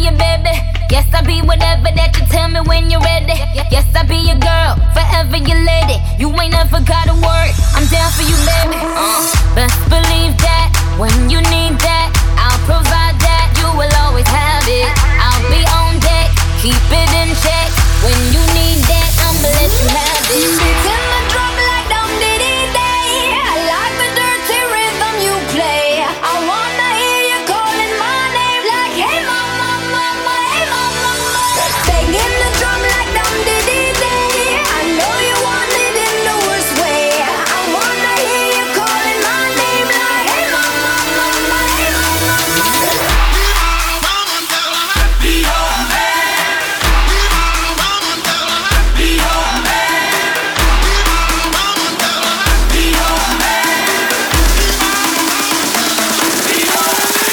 your baby. Yes, I'll be whatever that you tell me when you're ready. Yes, I'll be your girl, forever your lady. You ain't never got a word, I'm down for you, baby. Best believe that, when you need that, I'll provide that. You will always have it. I'll be on deck, keep it in check. When you need that, I'ma let you have it. Beating the drum like dum diddy day. I like the dirty rhythm you play. I wanna hear you calling my name like, hey mama, mama, hey mama, mama. Banging the drum like dum diddy day. I know you want it in the worst way. I wanna hear you calling my name like, hey mama, mama, hey mama, mama. Be your man. Be your man. Be your man. Be your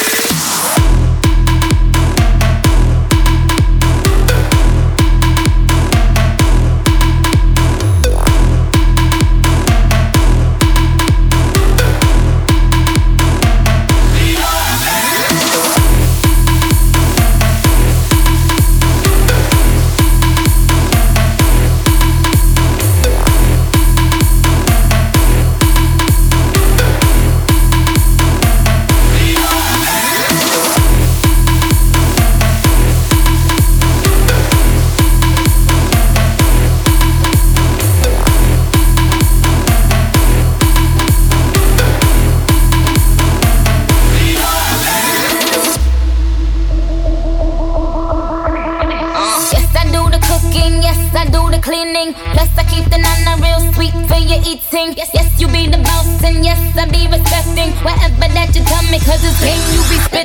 Yes, I do the cooking, yes, I do the cleaning. Plus, I keep the nana real sweet for your eating. Yes, you be the boss, and yes, I be respecting whatever that you tell me, cause it's game you be spitting.